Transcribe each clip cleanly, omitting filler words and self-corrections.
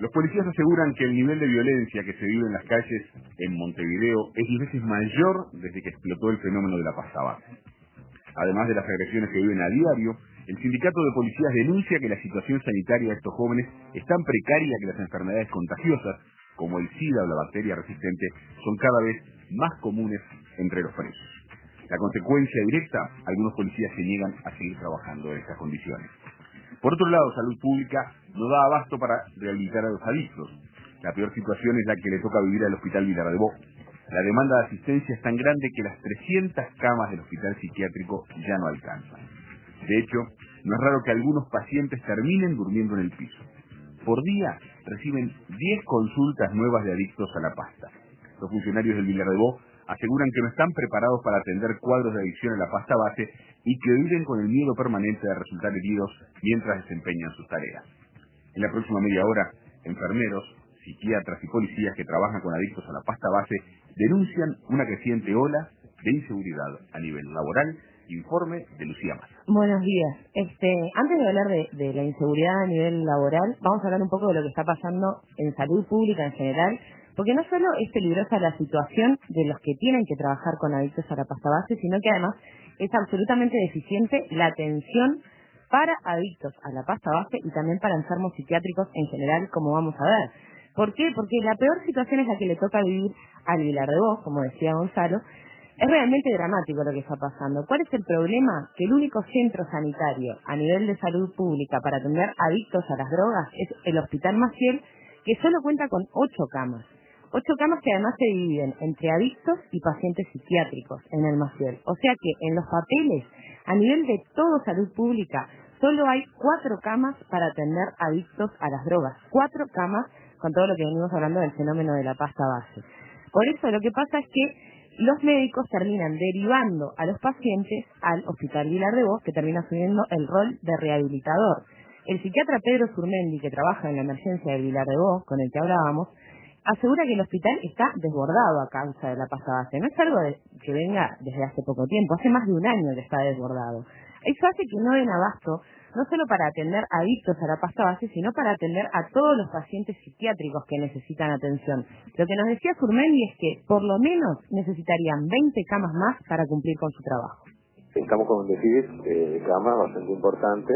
Los policías aseguran que el nivel de violencia que se vive en las calles en Montevideo es 10 veces mayor desde que explotó el fenómeno de la pasta base. Además de las agresiones que viven a diario, el sindicato de policías denuncia que la situación sanitaria de estos jóvenes es tan precaria que las enfermedades contagiosas, como el SIDA o la bacteria resistente, son cada vez más comunes entre los presos. La consecuencia directa, algunos policías se niegan a seguir trabajando en estas condiciones. Por otro lado, Salud Pública no da abasto para rehabilitar a los adictos. La peor situación es la que le toca vivir al Hospital Vilar de Bo. La demanda de asistencia es tan grande que las 300 camas del hospital psiquiátrico ya no alcanzan. De hecho, no es raro que algunos pacientes terminen durmiendo en el piso. Por día reciben 10 consultas nuevas de adictos a la pasta. Los funcionarios del Vilar de Bo aseguran que no están preparados para atender cuadros de adicción a la pasta base y que viven con el miedo permanente de resultar heridos mientras desempeñan sus tareas. En la próxima media hora, enfermeros, psiquiatras y policías que trabajan con adictos a la pasta base denuncian una creciente ola de inseguridad a nivel laboral. Informe de Lucía Massa. Buenos días. Antes de hablar de la inseguridad a nivel laboral, vamos a hablar un poco de lo que está pasando en salud pública en general, porque no solo es peligrosa la situación de los que tienen que trabajar con adictos a la pasta base, sino que además es absolutamente deficiente la atención para adictos a la pasta base y también para enfermos psiquiátricos en general, como vamos a ver. ¿Por qué? Porque la peor situación es la que le toca vivir al Vilar de Bo, como decía Gonzalo. Es realmente dramático lo que está pasando. ¿Cuál es el problema? Que el único centro sanitario a nivel de salud pública para atender adictos a las drogas es el Hospital Maciel, que solo cuenta con 8 camas. 8 camas que además se dividen entre adictos y pacientes psiquiátricos en el Maciel. O sea que en los papeles, a nivel de todo salud pública, solo hay 4 camas para atender adictos a las drogas. 4 camas con todo lo que venimos hablando del fenómeno de la pasta base. Por eso lo que pasa es que los médicos terminan derivando a los pacientes al Hospital Vilar de Bo, que termina asumiendo el rol de rehabilitador. El psiquiatra Pedro Surmendi, que trabaja en la emergencia del Vilar de Bo, con el que hablábamos, asegura que el hospital está desbordado a causa de la pasta base. No es algo que venga desde hace poco tiempo, hace más de un año que está desbordado. Eso hace que no den abasto, no solo para atender adictos a la pasta base, sino para atender a todos los pacientes psiquiátricos que necesitan atención. Lo que nos decía Surmendi es que por lo menos necesitarían 20 camas más para cumplir con su trabajo. Estamos con un déficit de camas bastante importante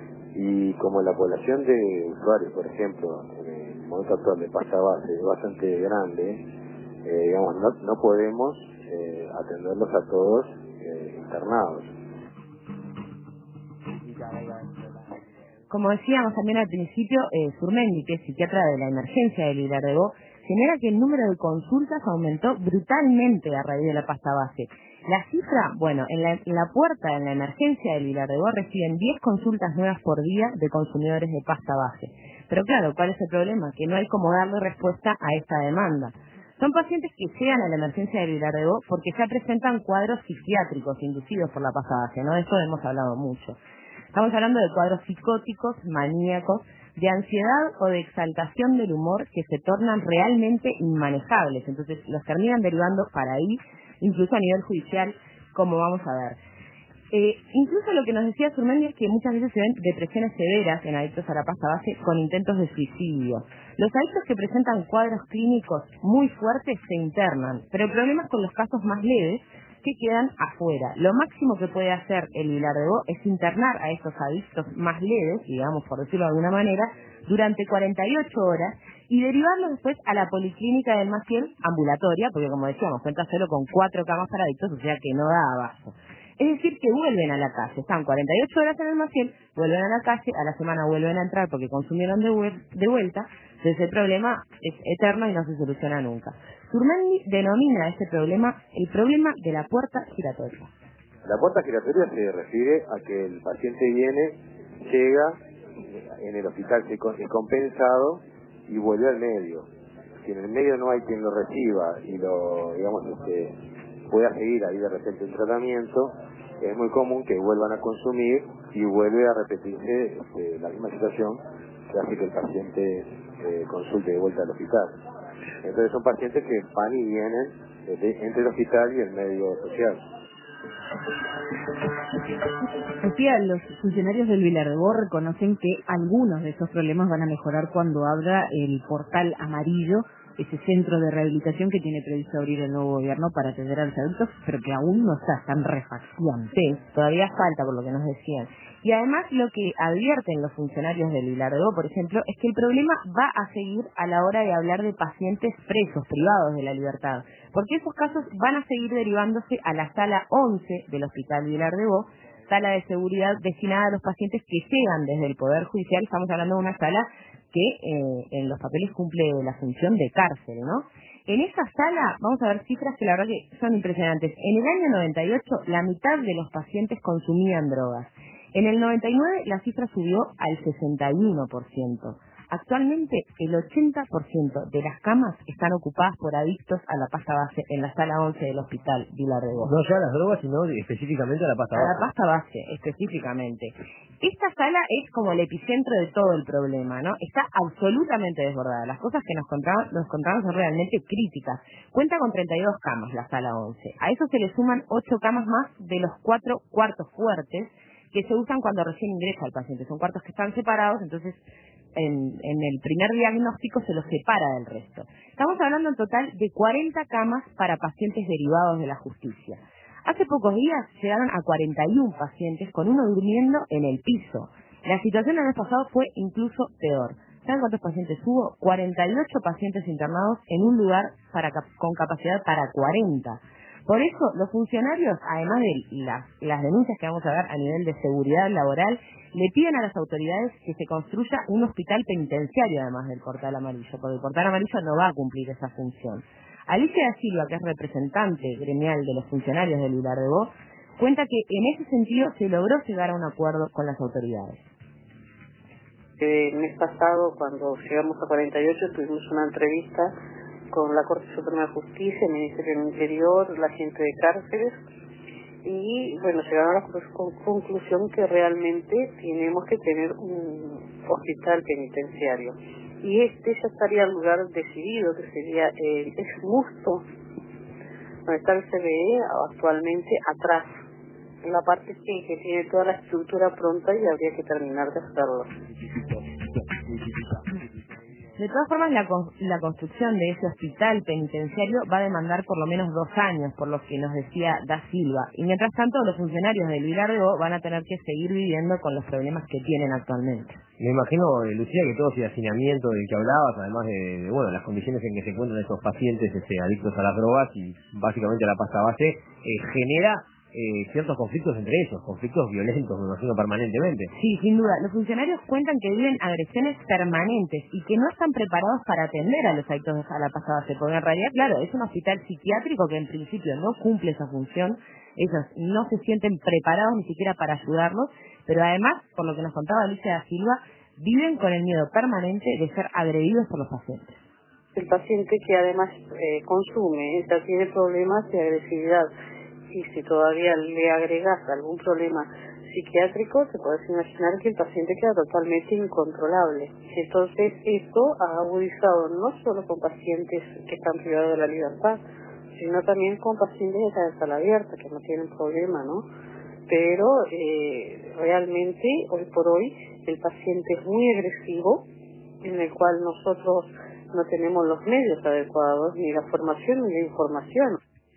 y como la población de usuarios, por ejemplo, en el momento actual de pasta base es bastante grande, digamos, no podemos atenderlos a todos internados. Como decíamos también al principio, Surmendi, que es psiquiatra de la emergencia del Vilar de Bo, señala que el número de consultas aumentó brutalmente a raíz de la pasta base. La cifra, bueno, en la puerta, en la emergencia del Vilar de Bo, reciben 10 consultas nuevas por día de consumidores de pasta base. Pero claro, ¿cuál es el problema? Que no hay cómo darle respuesta a esta demanda. Son pacientes que llegan a la emergencia del Vilar de Bo porque ya presentan cuadros psiquiátricos inducidos por la pasta base, ¿no? De eso hemos hablado mucho. Estamos hablando de cuadros psicóticos, maníacos, de ansiedad o de exaltación del humor que se tornan realmente inmanejables. Entonces los terminan derivando para ahí, incluso a nivel judicial, como vamos a ver. Incluso lo que nos decía Surmendi es que muchas veces se ven depresiones severas en adictos a la pasta base con intentos de suicidio. Los adictos que presentan cuadros clínicos muy fuertes se internan, pero el problema es con los casos más leves que quedan afuera. Lo máximo que puede hacer el Vilar de Bo es internar a estos adictos más leves, digamos, por decirlo de alguna manera, durante 48 horas y derivarlos después a la policlínica del Maciel ambulatoria, porque como decíamos, cuenta solo con 4 camas para adictos, o sea que no da abasto. Es decir, que vuelven a la calle, están 48 horas en el Maciel, vuelven a la calle, a la semana vuelven a entrar porque consumieron de vuelta, entonces el problema es eterno y no se soluciona nunca. Surmendi denomina este problema el problema de la puerta giratoria. La puerta giratoria se refiere a que el paciente viene, llega, en el hospital es compensado y vuelve al medio. Si en el medio no hay quien lo reciba y lo, digamos, pueda seguir ahí de repente un tratamiento, es muy común que vuelvan a consumir y vuelve a repetirse la misma situación que hace que el paciente consulte de vuelta al hospital. Entonces son pacientes que van y vienen entre el hospital y el medio social. Sofía, los funcionarios del Vilar de Bo reconocen que algunos de esos problemas van a mejorar cuando abra el portal amarillo, ese centro de rehabilitación que tiene previsto abrir el nuevo gobierno para atender a los adultos, pero que aún no está tan refacción. Sí, todavía falta, por lo que nos decían. Y además lo que advierten los funcionarios del Vilar de Bo, por ejemplo, es que el problema va a seguir a la hora de hablar de pacientes presos, privados de la libertad, porque esos casos van a seguir derivándose a la sala 11 del Hospital Vilar de Bo, sala de seguridad destinada a los pacientes que llegan desde el Poder Judicial. Estamos hablando de una sala que en los papeles cumple la función de cárcel, ¿no? En esa sala vamos a ver cifras que la verdad que son impresionantes. En el año 98, la mitad de los pacientes consumían drogas. En el 99, la cifra subió al 61%. Actualmente, el 80% de las camas están ocupadas por adictos a la pasta base en la sala 11 del Hospital Vilar de Bo. No ya a las drogas, sino específicamente a la pasta base. A la pasta base, específicamente. Esta sala es como el epicentro de todo el problema, ¿no? Está absolutamente desbordada. Las cosas que nos contaban son realmente críticas. Cuenta con 32 camas la sala 11. A eso se le suman 8 camas más de los 4 cuartos fuertes que se usan cuando recién ingresa el paciente. Son cuartos que están separados, entonces en el primer diagnóstico se los separa del resto. Estamos hablando en total de 40 camas para pacientes derivados de la justicia. Hace pocos días llegaron a 41 pacientes con uno durmiendo en el piso. La situación el mes pasado fue incluso peor. ¿Saben cuántos pacientes hubo? 48 pacientes internados en un lugar con capacidad para 40. Por eso, los funcionarios, además de las denuncias que vamos a ver a nivel de seguridad laboral, le piden a las autoridades que se construya un hospital penitenciario además del portal amarillo, porque el portal amarillo no va a cumplir esa función. Alicia da Silva, que es representante gremial de los funcionarios del Vilar de Bo, cuenta que en ese sentido se logró llegar a un acuerdo con las autoridades. El mes pasado, cuando llegamos a 48, tuvimos una entrevista con la Corte Suprema de Justicia, el Ministerio del Interior, la gente de cárceles, y bueno, llegaron a la conclusión que realmente tenemos que tener un hospital penitenciario. Y este ya estaría el lugar decidido, que sería el ex Musto, donde está el CBE actualmente atrás, en la parte que tiene toda la estructura pronta y habría que terminar de hacerlo. De todas formas, la construcción de ese hospital penitenciario va a demandar por lo menos 2 años, por lo que nos decía Da Silva. Y mientras tanto, los funcionarios del Vilar de Bo van a tener que seguir viviendo con los problemas que tienen actualmente. Me imagino, Lucía, que todo ese hacinamiento del que hablabas, además de bueno, las condiciones en que se encuentran esos pacientes adictos a las drogas y básicamente a la pasta base, genera ciertos conflictos entre ellos, conflictos violentos, me imagino, permanentemente. Sí, sin duda. Los funcionarios cuentan que viven agresiones permanentes y que no están preparados para atender a los adictos a la pasta base, porque en realidad, claro, es un hospital psiquiátrico que en principio no cumple esa función. Ellos no se sienten preparados ni siquiera para ayudarlos, pero además, por lo que nos contaba Alicia da Silva, viven con el miedo permanente de ser agredidos por los pacientes. El paciente que además consume, ya tiene problemas de agresividad, y si todavía le agregas algún problema psiquiátrico, te puedes imaginar que el paciente queda totalmente incontrolable. Entonces, esto ha agudizado no solo con pacientes que están privados de la libertad, sino también con pacientes de sala abierta, que no tienen problema, ¿no? Pero realmente, hoy por hoy, el paciente es muy agresivo, en el cual nosotros no tenemos los medios adecuados, ni la formación ni la información.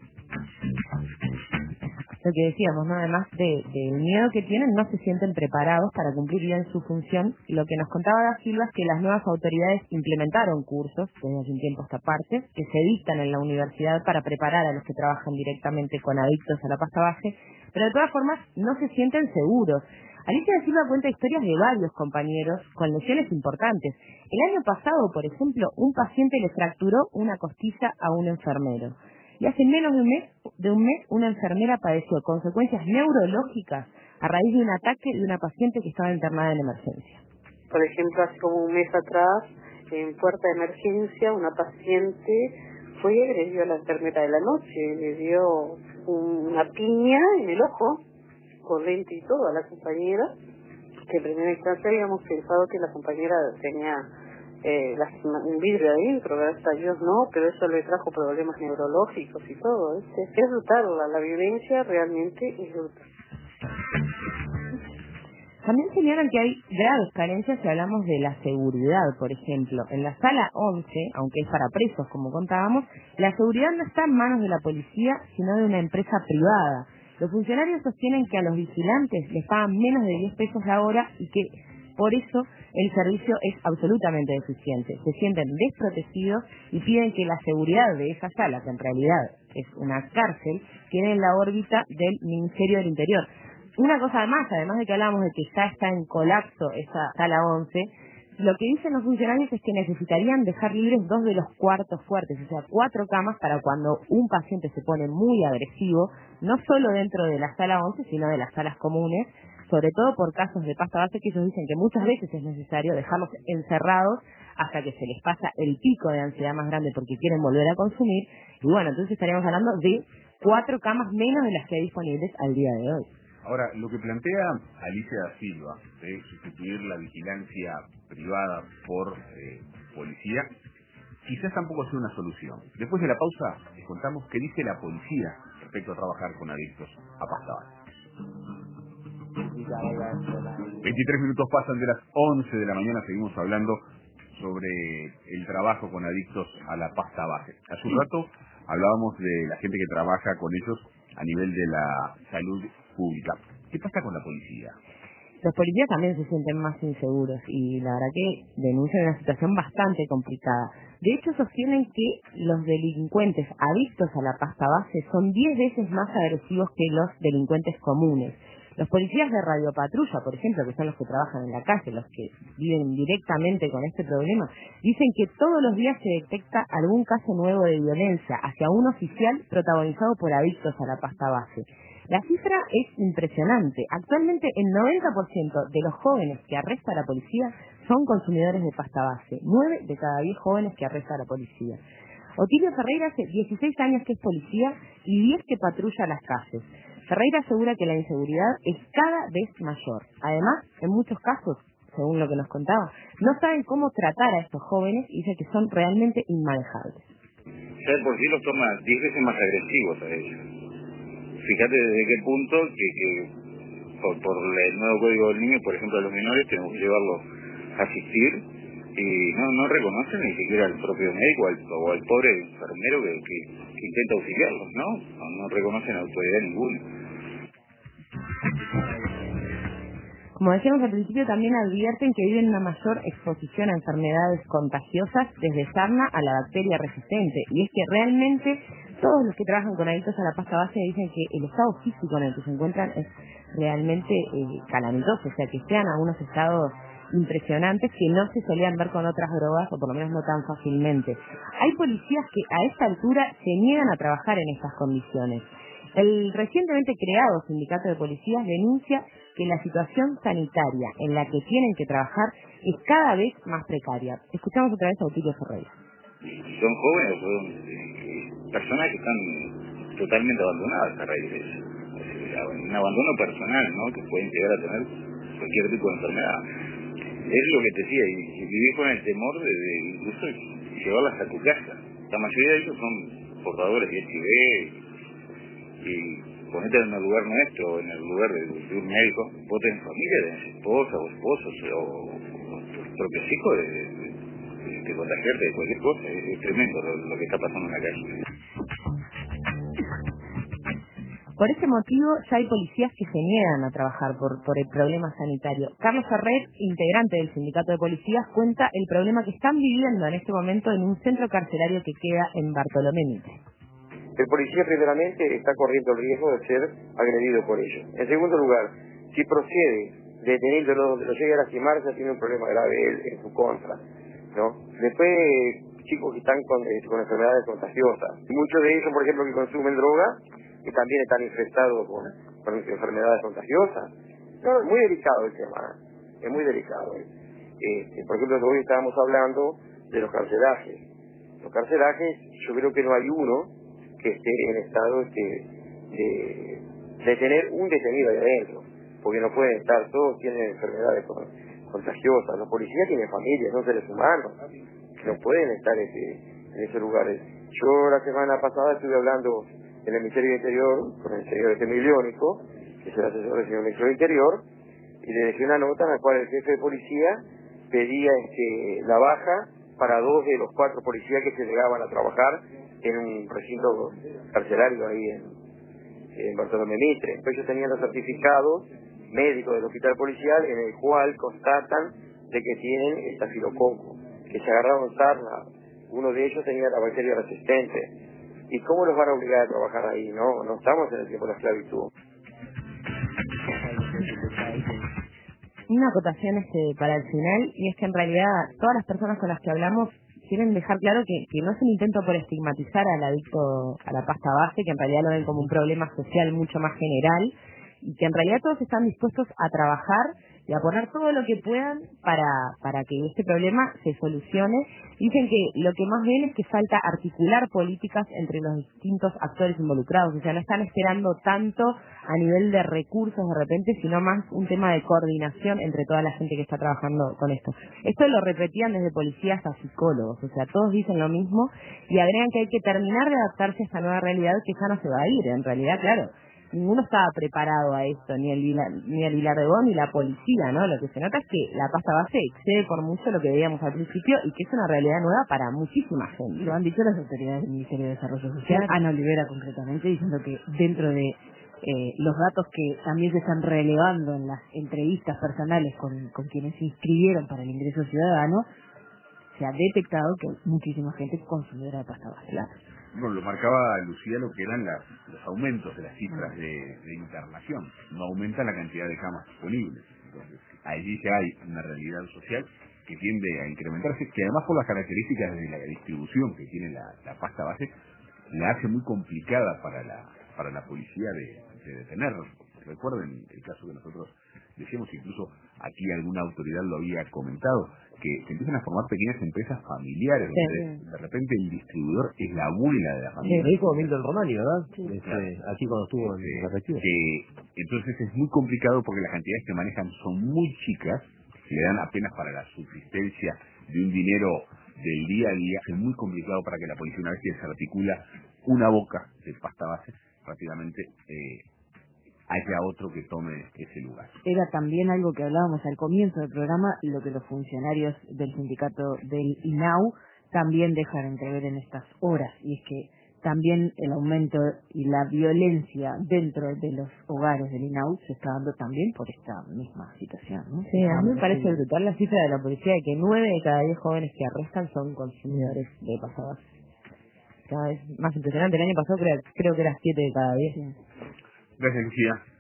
Lo que decíamos, ¿no? Además del miedo que tienen, no se sienten preparados para cumplir bien su función. Lo que nos contaba Da Silva es que las nuevas autoridades implementaron cursos, desde hace un tiempo esta parte, que se dictan en la universidad para preparar a los que trabajan directamente con adictos a la pasta base, pero de todas formas no se sienten seguros. Alicia da Silva cuenta historias de varios compañeros con lesiones importantes. El año pasado, por ejemplo, un paciente le fracturó una costilla a un enfermero. Y hace menos de un mes, una enfermera padeció consecuencias neurológicas a raíz de un ataque de una paciente que estaba internada en emergencia. Por ejemplo, hace como un mes atrás, en puerta de emergencia, una paciente fue y agredió a la enfermera de la noche, le dio una piña en el ojo, con lente y todo, a la compañera, que en primera instancia habíamos pensado que la compañera tenía un vidrio adentro, gracias a Dios no, pero eso le trajo problemas neurológicos y todo. Es brutal, la violencia realmente es brutal. También señalan que hay graves carencias si hablamos de la seguridad, por ejemplo. En la sala 11, aunque es para presos, como contábamos, la seguridad no está en manos de la policía, sino de una empresa privada. Los funcionarios sostienen que a los vigilantes les pagan menos de 10 pesos la hora y que por eso el servicio es absolutamente deficiente. Se sienten desprotegidos y piden que la seguridad de esa sala, que en realidad es una cárcel, quede en la órbita del Ministerio del Interior. Una cosa además de que hablamos de que ya está en colapso esa sala 11, lo que dicen los funcionarios es que necesitarían dejar libres 2 de los cuartos fuertes, o sea, 4 camas para cuando un paciente se pone muy agresivo, no solo dentro de la sala 11, sino de las salas comunes, sobre todo por casos de pasta base que ellos dicen que muchas veces es necesario dejarlos encerrados hasta que se les pasa el pico de ansiedad más grande porque quieren volver a consumir. Y bueno, entonces estaríamos hablando de 4 camas menos de las que hay disponibles al día de hoy. Ahora, lo que plantea Alicia da Silva de sustituir la vigilancia privada por policía, quizás tampoco sea una solución. Después de la pausa, les contamos qué dice la policía respecto a trabajar con adictos a pasta base. 23 minutos pasan de las 11 de la mañana, seguimos hablando sobre el trabajo con adictos a la pasta base. Hace un rato hablábamos de la gente que trabaja con ellos a nivel de la salud pública. ¿Qué pasa con la policía? Los policías también se sienten más inseguros y la verdad que denuncian una situación bastante complicada. De hecho, sostienen que los delincuentes adictos a la pasta base son 10 veces más agresivos que los delincuentes comunes. Los policías de radiopatrulla, por ejemplo, que son los que trabajan en la calle, los que viven directamente con este problema, dicen que todos los días se detecta algún caso nuevo de violencia hacia un oficial protagonizado por adictos a la pasta base. La cifra es impresionante. Actualmente el 90% de los jóvenes que arresta la policía son consumidores de pasta base. 9 de cada 10 jóvenes que arresta la policía. Otilio Ferreira hace 16 años que es policía y 10 que patrulla las calles. Ferreira asegura que la inseguridad es cada vez mayor. Además, en muchos casos, según lo que nos contaba, no saben cómo tratar a estos jóvenes y dice que son realmente inmanejables. Ya de por sí los toma 10 veces más agresivos a ellos. Fíjate desde qué punto que por el nuevo código del niño, por ejemplo, a los menores tenemos que llevarlos a asistir y no reconocen ni siquiera al propio médico o al pobre enfermero que intenta auxiliarlos, no reconocen autoridad ninguna. Como decíamos al principio, también advierten que viven una mayor exposición a enfermedades contagiosas desde sarna a la bacteria resistente. Y es que realmente todos los que trabajan con adictos a la pasta base dicen que el estado físico en el que se encuentran es realmente calamitoso, o sea que sean a unos estados impresionantes que no se solían ver con otras drogas, o por lo menos no tan fácilmente. Hay policías que a esta altura se niegan a trabajar en estas condiciones. El recientemente creado sindicato de policías denuncia que la situación sanitaria en la que tienen que trabajar es cada vez más precaria. Escuchamos otra vez a Otilio Ferreira. Son jóvenes, son personas que están totalmente abandonadas a raíz de eso. Un abandono personal, que pueden llegar a tener cualquier tipo de enfermedad. Es lo que te decía, y vivir con el temor de incluso llevarlas a tu casa. La mayoría de ellos son portadores de HIV. Y ponete en el lugar nuestro, en el lugar de un médico, vos tenés familia, tenés esposa o esposos o tus propios hijos de contagiarte de cualquier cosa. Es tremendo lo que está pasando en la calle. Por ese motivo ya hay policías que se niegan a trabajar por el problema sanitario. Carlos Ferrer, integrante del sindicato de policías, cuenta el problema que están viviendo en este momento en un centro carcelario que queda en Bartolomé Mitre. El policía primeramente está corriendo el riesgo de ser agredido por ellos. En segundo lugar, si procede deteniéndolo donde lo llegue a lastimar, ya tiene un problema grave él en su contra, ¿no? Después, chicos que están con enfermedades contagiosas. Muchos de ellos, por ejemplo, que consumen droga, que también están infectados con enfermedades contagiosas. No, es muy delicado el tema, es muy delicado. Por ejemplo, hoy estábamos hablando de los carcelajes. Los carcelajes, yo creo que no hay uno que esté en estado de tener un detenido ahí adentro, porque no pueden estar, todos tienen enfermedades contagiosas. Los policías tienen familias, son seres humanos, que no pueden estar en esos lugares. Yo la semana pasada estuve hablando en el Ministerio del Interior, con el señor Miliónico, que es el asesor del señor Ministro del Interior, y le dejé una nota en la cual el jefe de policía pedía la baja para 2 de los 4 policías que se llegaban a trabajar en un recinto carcelario ahí en Bartolomé Mitre. Entonces ellos tenían los certificados médicos del hospital policial en el cual constatan de que tienen estafilococo, que se agarraron sarna. Uno de ellos tenía la bacteria resistente. ¿Y cómo los van a obligar a trabajar ahí? No estamos en el tiempo de la esclavitud. Una acotación para el final, y es que en realidad todas las personas con las que hablamos quieren dejar claro que no es un intento por estigmatizar al adicto a la pasta base, que en realidad lo ven como un problema social mucho más general, y que en realidad todos están dispuestos a trabajar y a poner todo lo que puedan para que este problema se solucione. Dicen que lo que más ven es que falta articular políticas entre los distintos actores involucrados, o sea, no están esperando tanto a nivel de recursos de repente, sino más un tema de coordinación entre toda la gente que está trabajando con esto. Esto lo repetían desde policías a psicólogos, o sea, todos dicen lo mismo y agregan que hay que terminar de adaptarse a esta nueva realidad que ya no se va a ir. En realidad, claro, ninguno estaba preparado a esto, ni el Vilar de Bo ni la policía, ¿no? Lo que se nota es que la pasta base excede por mucho lo que veíamos al principio y que es una realidad nueva para muchísima gente. Lo han dicho las autoridades del Ministerio de Desarrollo Social, Ana Olivera concretamente, diciendo que dentro de los datos que también se están relevando en las entrevistas personales con quienes se inscribieron para el ingreso ciudadano, se ha detectado que muchísima gente es consumidora de pasta base. Bueno, lo marcaba Lucía lo que eran los aumentos de las cifras de internación. No aumenta la cantidad de camas disponibles. Entonces, allí ya hay una realidad social que tiende a incrementarse, que además por las características de la distribución que tiene la pasta base, la hace muy complicada para la policía de detenerlos. Recuerden el caso que nosotros decíamos, incluso aquí alguna autoridad lo había comentado, que se empiezan a formar pequeñas empresas familiares, donde de repente el distribuidor es la abuela de la familia. Lo dijo Milton Romani, ¿verdad? Sí. Claro. Aquí cuando estuvo en la reactiva. Entonces es muy complicado porque las cantidades que manejan son muy chicas, le dan apenas para la subsistencia de un dinero del día a día. Es muy complicado para que la policía, una vez que se articula una boca de pasta base, rápidamente haya otro que tome ese lugar. Era también algo que hablábamos al comienzo del programa, lo que los funcionarios del sindicato del INAU también dejan entrever en estas horas, y es que también el aumento y la violencia dentro de los hogares del INAU se está dando también por esta misma situación, ¿no? Sí, a mí me parece brutal la cifra de la policía de que 9 de cada 10 jóvenes que arrestan son consumidores de pasta base. Cada vez más impresionante. El año pasado creo que era 7 de cada 10. Gracias, Lucía.